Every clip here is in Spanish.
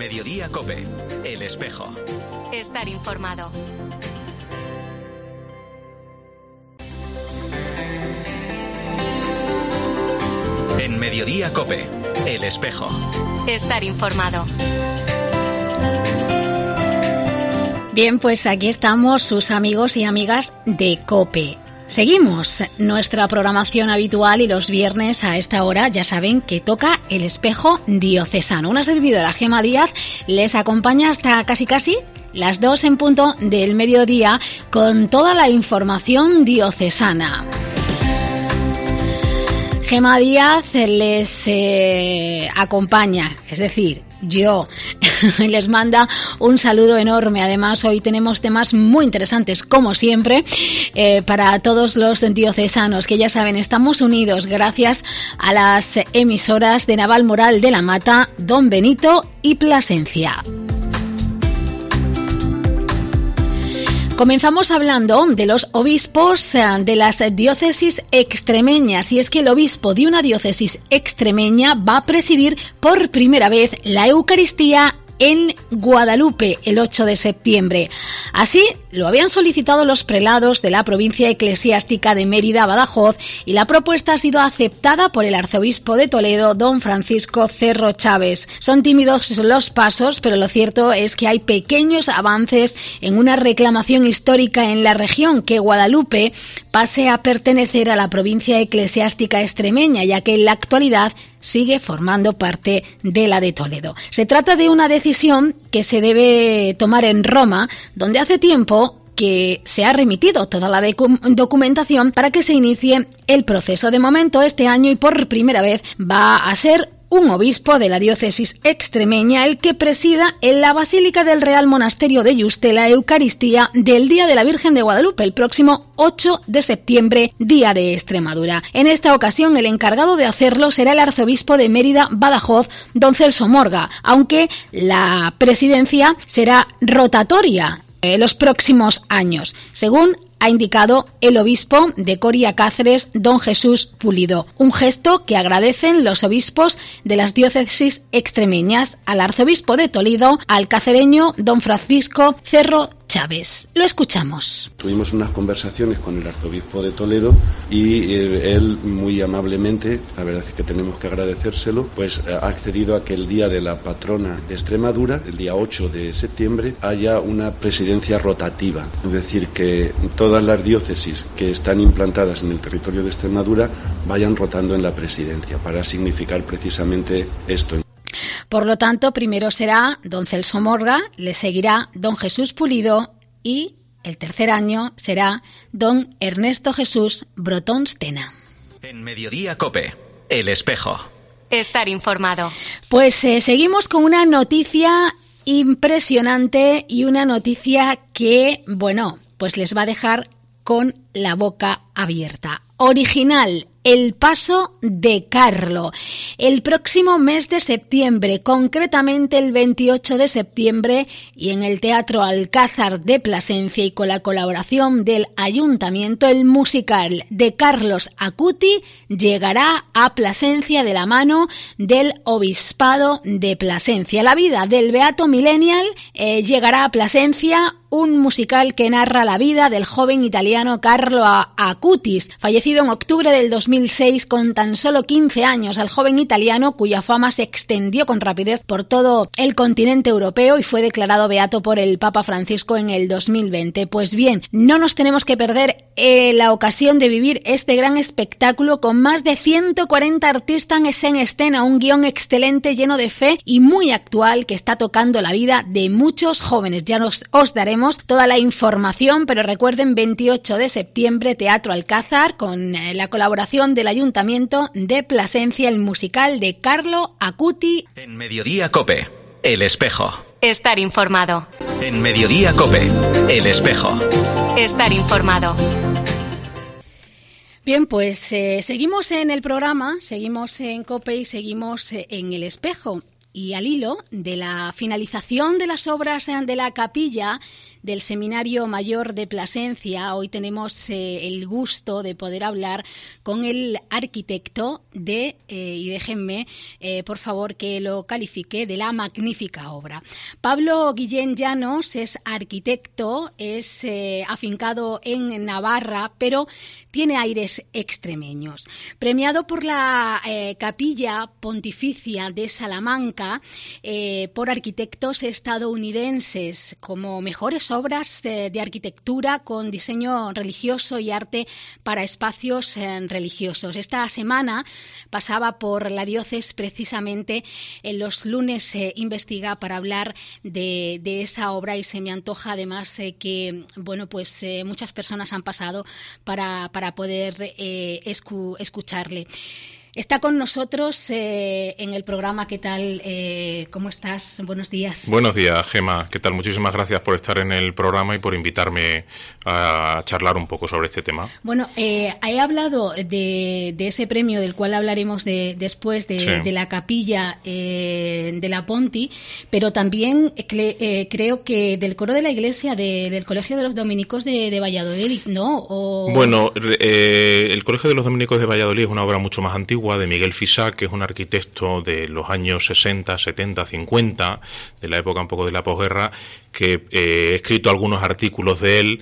Mediodía COPE, El Espejo. Estar informado. En Mediodía COPE, El Espejo. Estar informado. Bien, pues aquí estamos sus amigos y amigas de COPE. Seguimos nuestra programación habitual y los viernes a esta hora ya saben que toca El Espejo Diocesano. Una servidora, Gema Díaz, les acompaña hasta casi las 2 en punto del mediodía con toda la información diocesana. Gema Díaz les acompaña, es decir, yo les manda un saludo enorme. Además, hoy tenemos temas muy interesantes, como siempre, para todos los diocesanos, que ya saben, estamos unidos gracias a las emisoras de Navalmoral de la Mata, Don Benito y Plasencia. Comenzamos hablando de los obispos de las diócesis extremeñas, y es que el obispo de una diócesis extremeña va a presidir por primera vez la Eucaristía en Guadalupe el 8 de septiembre. Así lo habían solicitado los prelados de la provincia eclesiástica de Mérida-Badajoz, y la propuesta ha sido aceptada por el arzobispo de Toledo, don Francisco Cerro Chávez. Son tímidos los pasos, pero lo cierto es que hay pequeños avances en una reclamación histórica en la región, que Guadalupe pase a pertenecer a la provincia eclesiástica extremeña, ya que en la actualidad sigue formando parte de la de Toledo. Se trata de una decisión que se debe tomar en Roma, donde hace tiempo que se ha remitido toda la documentación para que se inicie el proceso. De momento, este año y por primera vez va a ser un obispo de la diócesis extremeña el que presida en la Basílica del Real Monasterio de Yuste la Eucaristía del Día de la Virgen de Guadalupe, el próximo 8 de septiembre, Día de Extremadura. En esta ocasión, el encargado de hacerlo será el arzobispo de Mérida-Badajoz, don Celso Morga, aunque la presidencia será rotatoria en los próximos años, según ha indicado el obispo de Coria Cáceres, don Jesús Pulido. Un gesto que agradecen los obispos de las diócesis extremeñas al arzobispo de Toledo, al cacereño don Francisco Cerro Chávez. Lo escuchamos. Tuvimos unas conversaciones con el arzobispo de Toledo y él muy amablemente, la verdad es que tenemos que agradecérselo, pues ha accedido a que el día de la patrona de Extremadura, el día 8 de septiembre, haya una presidencia rotativa. Es decir, que todas las diócesis que están implantadas en el territorio de Extremadura vayan rotando en la presidencia, para significar precisamente esto. Por lo tanto, primero será don Celso Morga, le seguirá don Jesús Pulido y el tercer año será don Ernesto Jesús Brotons Tena. En Mediodía COPE, El Espejo. Estar informado. Pues seguimos con una noticia impresionante y una noticia que, bueno, pues les va a dejar con la boca abierta. Original, el paso de Carlo. El próximo mes de septiembre, concretamente el 28 de septiembre, y en el Teatro Alcázar de Plasencia y con la colaboración del Ayuntamiento, el musical de Carlos Acuti llegará a Plasencia de la mano del Obispado de Plasencia. La vida del Beato Millennial llegará a Plasencia, un musical que narra la vida del joven italiano Carlo Acutis, fallecido en octubre del 2006 con tan solo 15 años. Al joven italiano, cuya fama se extendió con rapidez por todo el continente europeo y fue declarado beato por el Papa Francisco en el 2020. Pues bien, no nos tenemos que perder la ocasión de vivir este gran espectáculo con más de 140 artistas en escena, un guión excelente, lleno de fe y muy actual, que está tocando la vida de muchos jóvenes. Ya os daremos toda la información, pero recuerden, 28 de septiembre, Teatro Alcázar, con la colaboración del Ayuntamiento de Plasencia, el musical de Carlo Acuti. En Mediodía COPE, El Espejo. Estar informado. En Mediodía COPE, El Espejo. Estar informado. Bien, pues seguimos en el programa, seguimos en COPE y seguimos en El Espejo. Y al hilo de la finalización de las obras de la capilla del Seminario Mayor de Plasencia, hoy tenemos el gusto de poder hablar con el arquitecto y déjenme, por favor, que lo califique, de la magnífica obra. Pablo Guillén Llanos es arquitecto, es afincado en Navarra, pero tiene aires extremeños. Premiado por la Capilla Pontificia de Salamanca por arquitectos estadounidenses como mejores obras de arquitectura con diseño religioso y arte para espacios religiosos. Esta semana pasaba por la diócesis precisamente en los lunes Investiga para hablar de esa obra, y se me antoja además que muchas personas han pasado para poder escucharle. Está con nosotros en el programa. ¿Qué tal? ¿Cómo estás? Buenos días. Buenos días, Gema. ¿Qué tal? Muchísimas gracias por estar en el programa y por invitarme a charlar un poco sobre este tema. Bueno, he hablado de ese premio del cual hablaremos después, de la capilla de la Ponti, pero también creo que del coro de la iglesia del Colegio de los Dominicos de Valladolid, ¿no? Bueno, el Colegio de los Dominicos de Valladolid es una obra mucho más antigua, de Miguel Fisac, que es un arquitecto de los años 60, 70, 50, de la época un poco de la posguerra, que he escrito algunos artículos de él,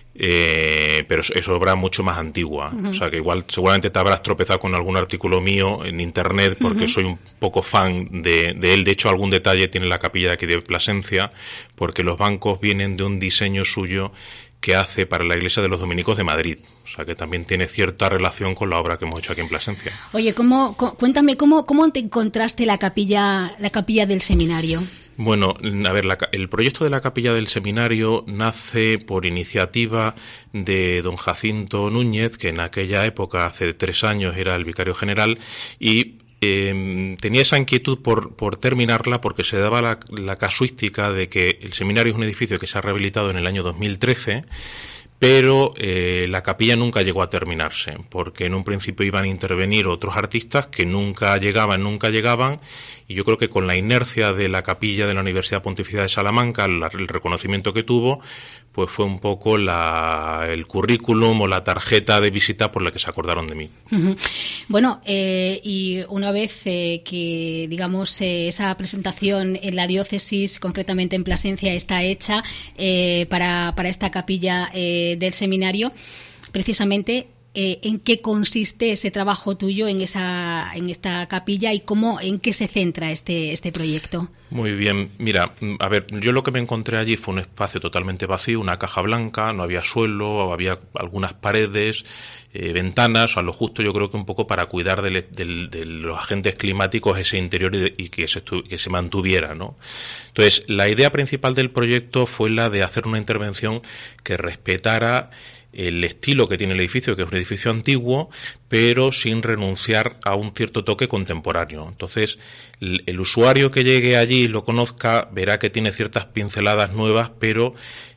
pero es obra mucho más antigua. O sea que igual seguramente te habrás tropezado con algún artículo mío en internet, porque soy un poco fan de él. De hecho, algún detalle tiene la capilla de aquí de Plasencia, porque los bancos vienen de un diseño suyo que hace para la iglesia de los Dominicos de Madrid. O sea, que también tiene cierta relación con la obra que hemos hecho aquí en Plasencia. Oye, cuéntame, ¿cómo te encontraste la capilla del seminario? Bueno, a ver, el proyecto de la capilla del seminario nace por iniciativa de don Jacinto Núñez, que en aquella época, hace 3 años, era el vicario general, y tenía esa inquietud por terminarla, porque se daba la casuística de que el seminario es un edificio que se ha rehabilitado en el año 2013, pero la capilla nunca llegó a terminarse, porque en un principio iban a intervenir otros artistas que nunca llegaban, y yo creo que con la inercia de la capilla de la Universidad Pontificia de Salamanca, el reconocimiento que tuvo, pues fue un poco el currículum o la tarjeta de visita por la que se acordaron de mí. Bueno, y una vez que, digamos, esa presentación en la diócesis, concretamente en Plasencia, está hecha para esta capilla del seminario, precisamente, ¿en qué consiste ese trabajo tuyo en esta capilla y en qué se centra este proyecto? Muy bien, mira, a ver, yo lo que me encontré allí fue un espacio totalmente vacío, una caja blanca, no había suelo, había algunas paredes, ventanas, a lo justo, yo creo que un poco para cuidar de los agentes climáticos ese interior y que se mantuviera, ¿no? Entonces, la idea principal del proyecto fue la de hacer una intervención que respetara el estilo que tiene el edificio, que es un edificio antiguo, pero sin renunciar a un cierto toque contemporáneo. Entonces, el usuario que llegue allí y lo conozca verá que tiene ciertas pinceladas nuevas, pero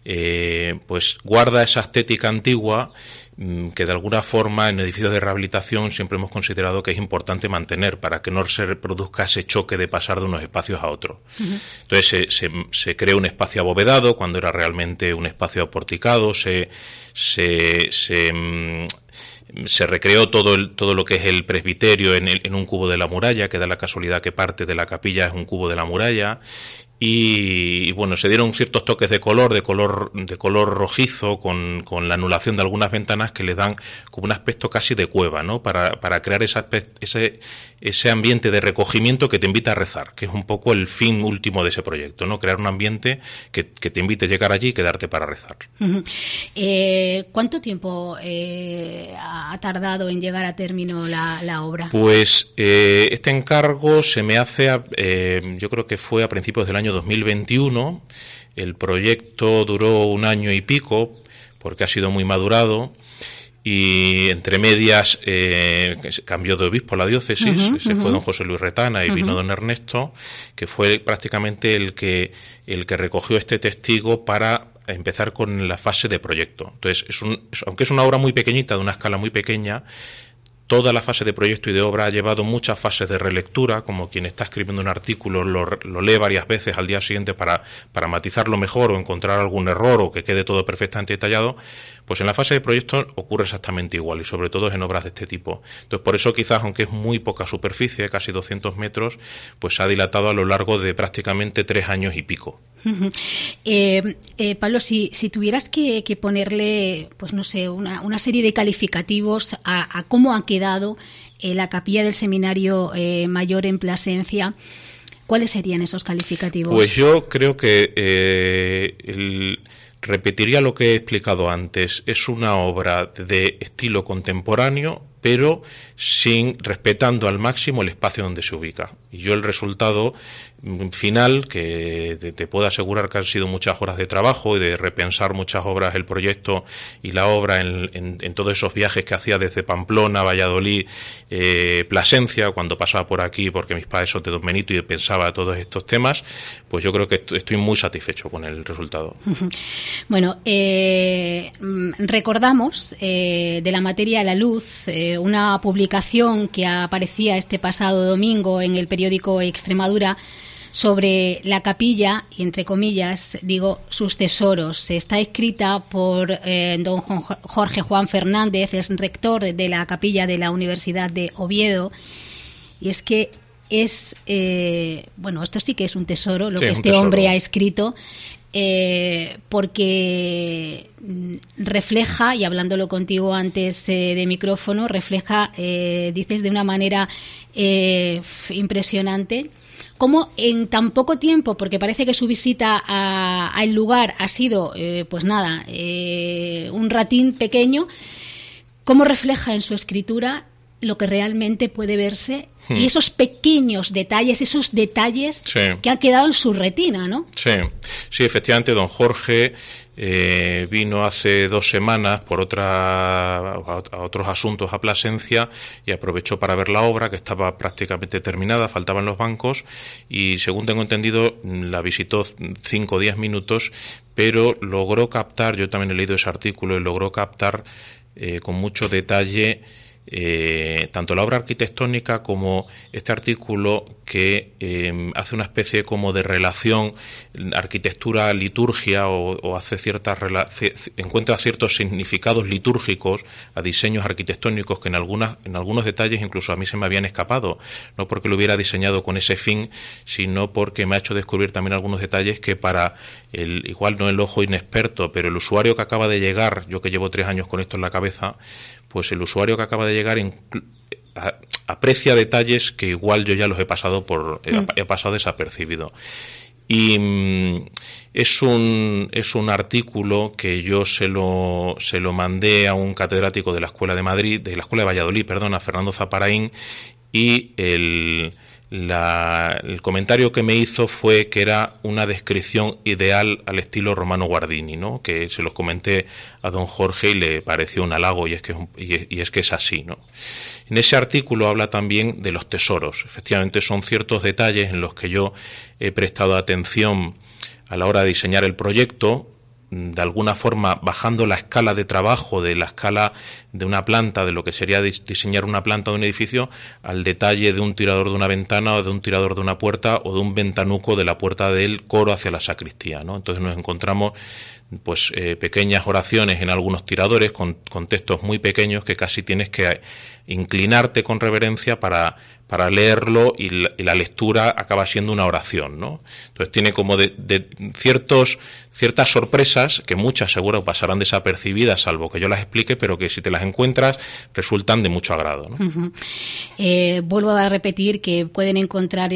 pues guarda esa estética antigua que de alguna forma en edificios de rehabilitación siempre hemos considerado que es importante mantener para que no se produzca ese choque de pasar de unos espacios a otros. Entonces se creó un espacio abovedado cuando era realmente un espacio aporticado, se recreó todo lo que es el presbiterio en un cubo de la muralla, que da la casualidad que parte de la capilla es un cubo de la muralla. Y bueno, se dieron ciertos toques de color rojizo con la anulación de algunas ventanas que le dan como un aspecto casi de cueva, ¿no? Para crear ese ambiente de recogimiento que te invita a rezar, que es un poco el fin último de ese proyecto, ¿no? Crear un ambiente que te invite a llegar allí y quedarte para rezar. ¿Cuánto tiempo ha tardado en llegar a término la obra? Pues este encargo se me hace, yo creo que fue a principios del año 2021. El proyecto duró 1 año y pico porque ha sido muy madurado y entre medias cambió de obispo la diócesis, se fue don José Luis Retana y vino don Ernesto, que fue prácticamente el que recogió este testigo para empezar con la fase de proyecto. Entonces, aunque es una obra muy pequeñita, de una escala muy pequeña, Toda la fase de proyecto y de obra ha llevado muchas fases de relectura, como quien está escribiendo un artículo lo lee varias veces al día siguiente para matizarlo mejor o encontrar algún error o que quede todo perfectamente detallado. Pues en la fase de proyecto ocurre exactamente igual, y sobre todo en obras de este tipo. Entonces, por eso quizás, aunque es muy poca superficie, casi 200 metros, pues se ha dilatado a lo largo de prácticamente 3 años y pico. Pablo, si tuvieras que ponerle, pues no sé, una serie de calificativos a cómo ha quedado la capilla del Seminario Mayor en Plasencia, ¿cuáles serían esos calificativos? Pues yo creo que repetiría lo que he explicado antes. Es una obra de estilo contemporáneo, pero respetando al máximo el espacio donde se ubica. Y yo el resultado final, que te puedo asegurar que han sido muchas horas de trabajo y de repensar muchas obras, el proyecto y la obra en todos esos viajes que hacía desde Pamplona, Valladolid, Plasencia, cuando pasaba por aquí, porque mis padres son de Don Benito y pensaba todos estos temas, pues yo creo que estoy muy satisfecho con el resultado. Bueno, recordamos de la materia a la luz una publicación que aparecía este pasado domingo en el periódico Extremadura sobre la capilla, y entre comillas digo sus tesoros. Está escrita por don Jorge Juan Fernández, es rector de la capilla de la Universidad de Oviedo, y es que es, bueno, esto sí que es un tesoro, lo que este hombre ha escrito, porque refleja, y hablándolo contigo antes de micrófono, refleja, dices de una manera impresionante, cómo en tan poco tiempo, porque parece que su visita al lugar ha sido, pues nada, un ratín pequeño, cómo refleja en su escritura lo que realmente puede verse y esos pequeños detalles, esos detalles que han quedado en su retina, ¿no? Sí, efectivamente, don Jorge vino hace 2 semanas por a otros asuntos a Plasencia y aprovechó para ver la obra, que estaba prácticamente terminada, faltaban los bancos, y según tengo entendido la visitó 5 o 10 minutos, pero logró captar, yo también he leído ese artículo, y logró captar con mucho detalle tanto la obra arquitectónica como este artículo que hace una especie como de relación arquitectura-liturgia o hace encuentra ciertos significados litúrgicos a diseños arquitectónicos que en algunos detalles incluso a mí se me habían escapado, no porque lo hubiera diseñado con ese fin, sino porque me ha hecho descubrir también algunos detalles que para igual no el ojo inexperto, pero el usuario que acaba de llegar, yo que llevo 3 años con esto en la cabeza, pues el usuario que acaba de llegar aprecia detalles que igual yo ya los he pasado he pasado desapercibido. Y es un artículo que yo se lo mandé a un catedrático de la Escuela de Valladolid, a Fernando Zaparaín, y el comentario que me hizo fue que era una descripción ideal al estilo Romano Guardini, ¿no? Que se los comenté a don Jorge y le pareció un halago, y es que es así, ¿no? En ese artículo habla también de los tesoros. Efectivamente, son ciertos detalles en los que yo he prestado atención a la hora de diseñar el proyecto, de alguna forma bajando la escala de trabajo de la escala de una planta, de lo que sería diseñar una planta de un edificio, al detalle de un tirador de una ventana o de un tirador de una puerta o de un ventanuco de la puerta del coro hacia la sacristía, ¿no? Entonces nos encontramos pues pequeñas oraciones en algunos tiradores con textos muy pequeños que casi tienes que inclinarte con reverencia para leerlo, y la lectura acaba siendo una oración, ¿no? Entonces tiene como de ciertas sorpresas que muchas seguro pasarán desapercibidas, salvo que yo las explique, pero que si te las encuentras resultan de mucho agrado, ¿no? Vuelvo a repetir que pueden encontrar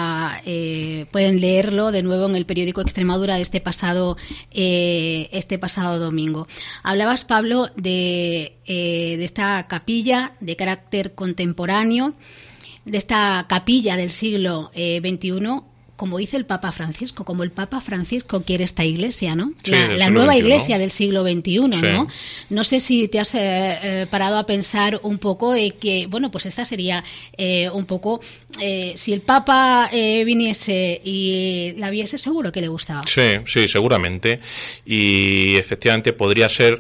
pueden leerlo de nuevo en el periódico Extremadura de este pasado domingo. Hablabas, Pablo, de esta capilla de carácter contemporáneo, de esta capilla del siglo XXI, como dice el Papa Francisco, como el Papa Francisco quiere esta iglesia, ¿no? Sí, la nueva XXI. iglesia del siglo XXI, Sí. ¿no? No sé si te has parado a pensar un poco que, bueno, pues esta sería un poco, si el Papa viniese y la viese, seguro que le gustaba. Sí, seguramente. Y efectivamente podría ser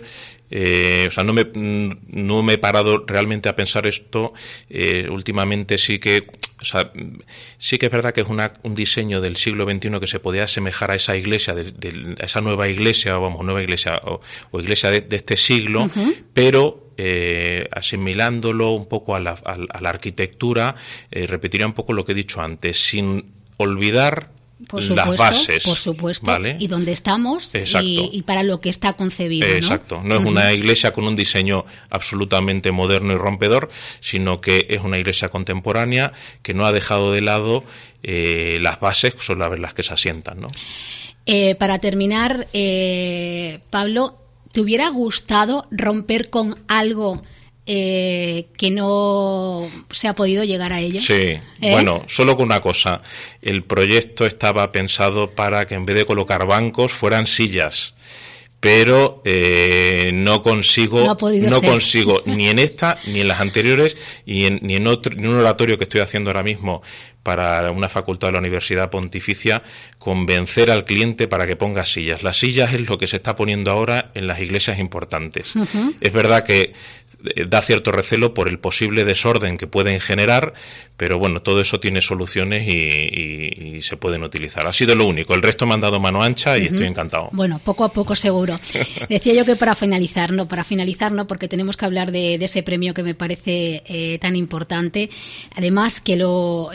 o sea, no me he parado realmente a pensar esto. Últimamente sí que, o sea, sí que es verdad que es un diseño del siglo XXI que se podía asemejar a esa iglesia, a esa nueva iglesia, nueva iglesia o iglesia de este siglo, pero asimilándolo un poco a la arquitectura, repetiría un poco lo que he dicho antes, sin olvidar las bases. Por supuesto, ¿vale? Y dónde estamos y para lo que está concebido, ¿no? Exacto, no es una iglesia con un diseño absolutamente moderno y rompedor, sino que es una iglesia contemporánea que no ha dejado de lado las bases sobre las que se asientan, ¿no? Para terminar, Pablo, ¿te hubiera gustado romper con algo que no se ha podido llegar a ello? Sí, bueno, solo con una cosa. El proyecto estaba pensado para que en vez de colocar bancos fueran sillas, pero no consigo ni en esta ni en las anteriores ni en un oratorio que estoy haciendo ahora mismo para una facultad de la Universidad Pontificia, convencer al cliente para que ponga sillas. Las sillas es lo que se está poniendo ahora en las iglesias importantes. Es verdad que da cierto recelo por el posible desorden que pueden generar, pero bueno, todo eso tiene soluciones y se pueden utilizar. Ha sido lo único. El resto me han dado mano ancha y estoy encantado. Bueno, poco a poco seguro. Decía yo que para finalizar no, porque tenemos que hablar de ese premio que me parece tan importante. Además que lo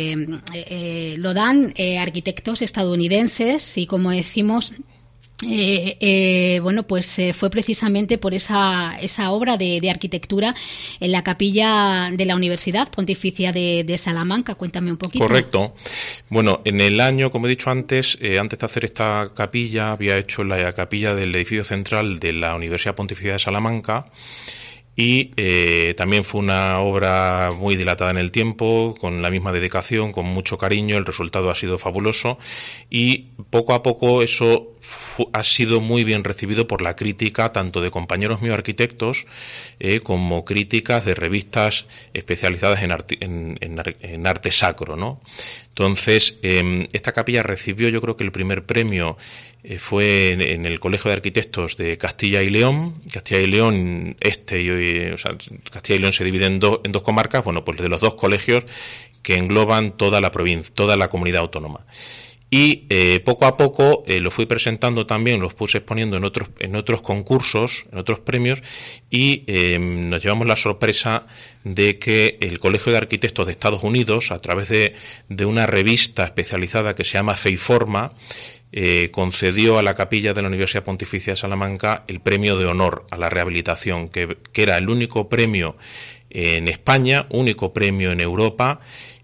dan arquitectos estadounidenses y, como decimos, fue precisamente por esa obra de arquitectura en la capilla de la Universidad Pontificia de Salamanca. Cuéntame un poquito. Correcto. Bueno, en el año, como he dicho antes de hacer esta capilla, había hecho la capilla del edificio central de la Universidad Pontificia de Salamanca. Y también fue una obra muy dilatada en el tiempo, con la misma dedicación, con mucho cariño. El resultado ha sido fabuloso y poco a poco eso ha sido muy bien recibido por la crítica, tanto de compañeros míos arquitectos como críticas de revistas especializadas en arte sacro, ¿no? Entonces, esta capilla recibió, yo creo que el primer premio fue en el Colegio de Arquitectos de Castilla y León. Castilla y León Castilla y León se divide en dos comarcas, bueno, pues de los dos colegios que engloban toda la provincia, toda la comunidad autónoma. Y poco a poco lo fui presentando también, los puse exponiendo en otros concursos, en otros premios, y nos llevamos la sorpresa de que el Colegio de Arquitectos de Estados Unidos, a través de una revista especializada que se llama Feiforma, concedió a la capilla de la Universidad Pontificia de Salamanca el premio de honor a la rehabilitación, que era el único premio en España, único premio en Europa,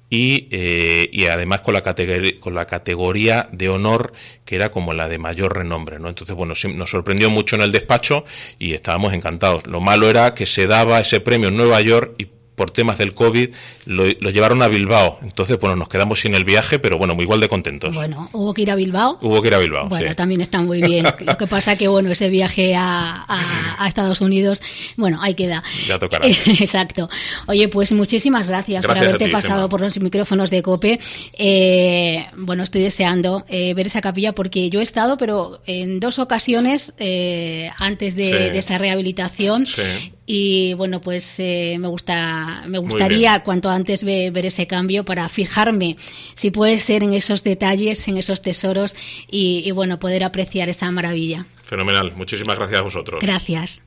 y además con la categoría de honor, que era como la de mayor renombre, ¿no? Entonces, bueno, sí, nos sorprendió mucho en el despacho y estábamos encantados. Lo malo era que se daba ese premio en Nueva York y por temas del COVID lo llevaron a Bilbao. Entonces, bueno, nos quedamos sin el viaje, pero bueno, igual de contentos. Bueno, ¿hubo que ir a Bilbao? Hubo que ir a Bilbao, bueno, sí. También está muy bien. Lo que pasa que, bueno, ese viaje a Estados Unidos, bueno, ahí queda. Ya tocará. Exacto. Oye, pues muchísimas gracias por haberte pasado por los micrófonos de COPE. Bueno, estoy deseando ver esa capilla, porque yo he estado, pero en 2 ocasiones antes de esa rehabilitación. Sí. Y bueno, pues me gustaría cuanto antes ver ese cambio, para fijarme, si puede ser, en esos detalles, en esos tesoros y bueno, poder apreciar esa maravilla. Fenomenal. Muchísimas gracias a vosotros. Gracias.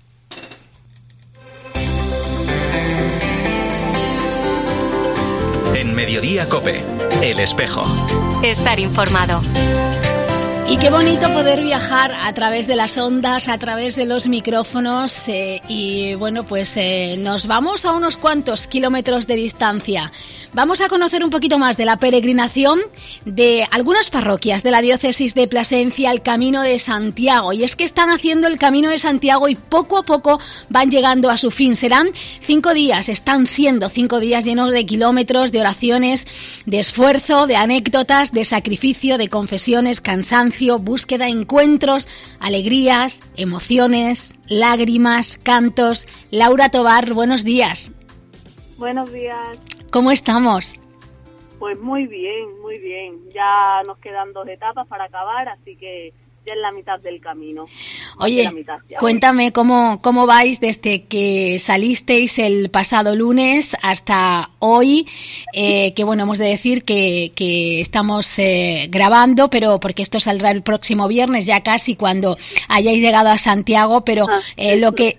En Mediodía COPE, El Espejo. Estar informado. Y qué bonito poder viajar a través de las ondas, a través de los micrófonos y bueno, pues nos vamos a unos cuantos kilómetros de distancia. Vamos a conocer un poquito más de la peregrinación de algunas parroquias de la diócesis de Plasencia, el Camino de Santiago. Y es que están haciendo el Camino de Santiago y poco a poco van llegando a su fin. Serán 5 días, están siendo 5 días llenos de kilómetros, de oraciones, de esfuerzo, de anécdotas, de sacrificio, de confesiones, cansancio, búsqueda, encuentros, alegrías, emociones, lágrimas, cantos. Laura Tobar, buenos días. Buenos días. ¿Cómo estamos? Pues muy bien, muy bien. Ya nos quedan 2 etapas para acabar, así que ya en la mitad del camino. Oye, la mitad. Cuéntame cómo vais desde que salisteis el pasado lunes hasta hoy, que bueno, hemos de decir que estamos grabando, pero porque esto saldrá el próximo viernes, ya casi cuando hayáis llegado a Santiago, pero lo que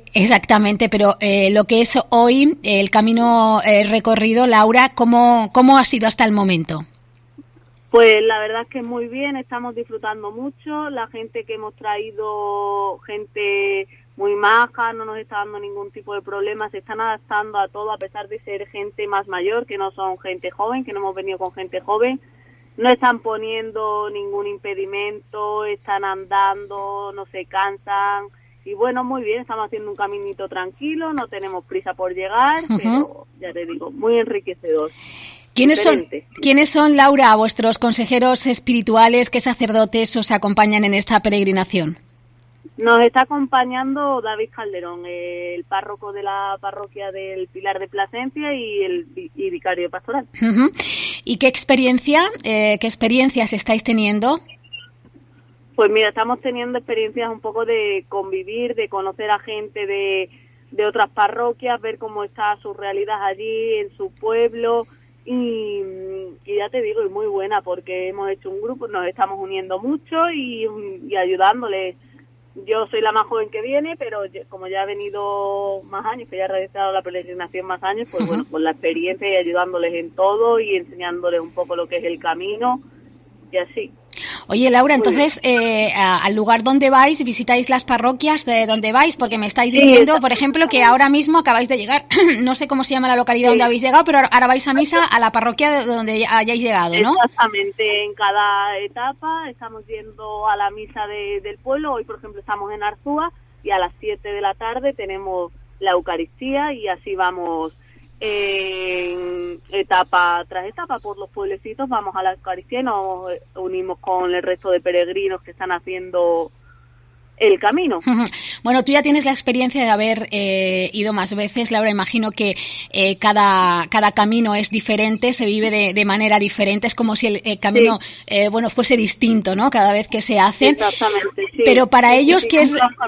es hoy, el camino recorrido, Laura, ¿cómo ha sido hasta el momento? Pues la verdad es que muy bien, estamos disfrutando mucho, la gente que hemos traído, gente muy maja, no nos está dando ningún tipo de problema, se están adaptando a todo a pesar de ser gente más mayor, que no son gente joven, que no hemos venido con gente joven, no están poniendo ningún impedimento, están andando, no se cansan y bueno, muy bien, estamos haciendo un caminito tranquilo, no tenemos prisa por llegar, pero ya te digo, muy enriquecedor. ¿Quiénes son, Laura, vuestros consejeros espirituales, qué sacerdotes os acompañan en esta peregrinación? Nos está acompañando David Calderón, el párroco de la parroquia del Pilar de Plasencia y vicario pastoral. Uh-huh. ¿Y qué experiencias estáis teniendo? Pues mira, estamos teniendo experiencias un poco de convivir, de conocer a gente de otras parroquias, ver cómo está su realidad allí, en su pueblo. Y ya te digo, es muy buena porque hemos hecho un grupo, nos estamos uniendo mucho y ayudándoles. Yo soy la más joven que viene, pero como ya he venido más años, que ya he realizado la peregrinación más años, pues bueno, con la experiencia y ayudándoles en todo y enseñándoles un poco lo que es el camino y así. Oye, Laura, entonces, al lugar donde vais, visitáis las parroquias de donde vais, porque me estáis diciendo, por ejemplo, que ahora mismo acabáis de llegar, no sé cómo se llama la localidad donde habéis llegado, pero ahora vais a misa a la parroquia de donde hayáis llegado, ¿no? Exactamente, en cada etapa estamos yendo a la misa del pueblo. Hoy, por ejemplo, estamos en Arzúa y a las 7 de la tarde tenemos la Eucaristía y así vamos en etapa tras etapa por los pueblecitos, vamos a la Eucaristía y nos unimos con el resto de peregrinos que están haciendo el camino. Bueno, tú ya tienes la experiencia de haber ido más veces, Laura. Imagino que cada camino es diferente, se vive de manera diferente. Es como si el camino fuese distinto, ¿no? Cada vez que se hace. Exactamente, sí. Pero para ellos que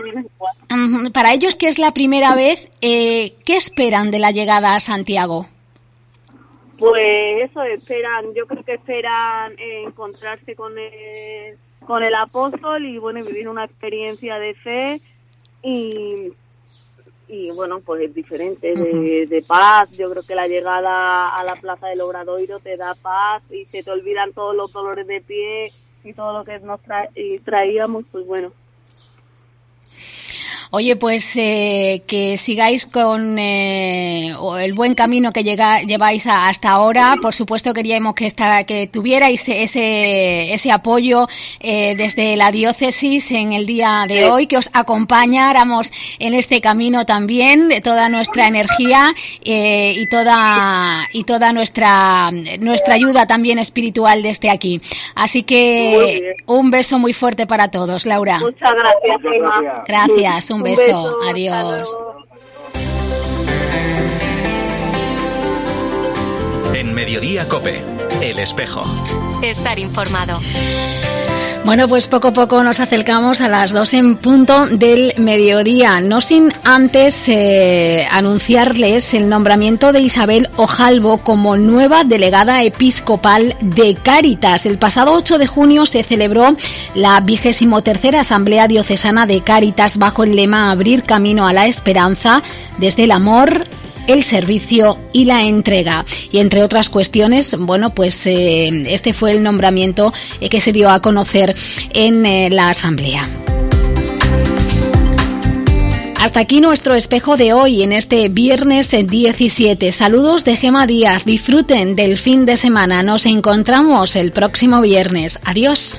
es la primera vez, ¿qué esperan de la llegada a Santiago? Pues eso esperan. Yo creo que esperan encontrarse con el apóstol y bueno, vivir una experiencia de fe y bueno, pues es diferente de paz. Yo creo que la llegada a la plaza del Obradoiro te da paz y se te olvidan todos los dolores de pie y todo lo que nos traíamos, pues bueno. Oye, pues que sigáis con el buen camino que lleváis hasta ahora. Por supuesto, queríamos que tuvierais ese apoyo desde la diócesis en el día de hoy, que os acompañáramos en este camino también, de toda nuestra energía y toda nuestra ayuda también espiritual desde aquí. Así que un beso muy fuerte para todos, Laura. Muchas gracias, Gemma. Gracias. Un beso. Adiós. En Mediodía COPE, El Espejo. Estar informado. Bueno, pues poco a poco nos acercamos a las 2 en punto del mediodía, no sin antes anunciarles el nombramiento de Isabel Ojalvo como nueva delegada episcopal de Cáritas. El pasado 8 de junio se celebró la 23ª Asamblea Diocesana de Cáritas bajo el lema Abrir camino a la esperanza desde el amor, el servicio y la entrega. Y entre otras cuestiones, bueno, pues este fue el nombramiento que se dio a conocer en la Asamblea. Hasta aquí nuestro espejo de hoy, en este viernes 17. Saludos de Gemma Díaz. Disfruten del fin de semana. Nos encontramos el próximo viernes. Adiós.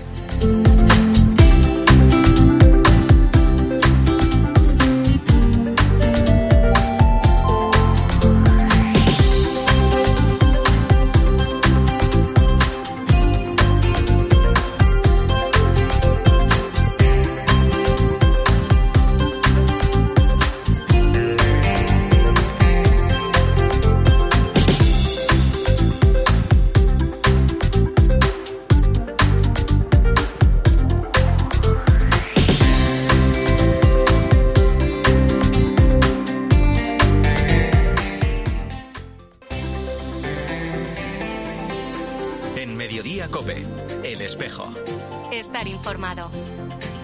COPE, El Espejo. Estar informado.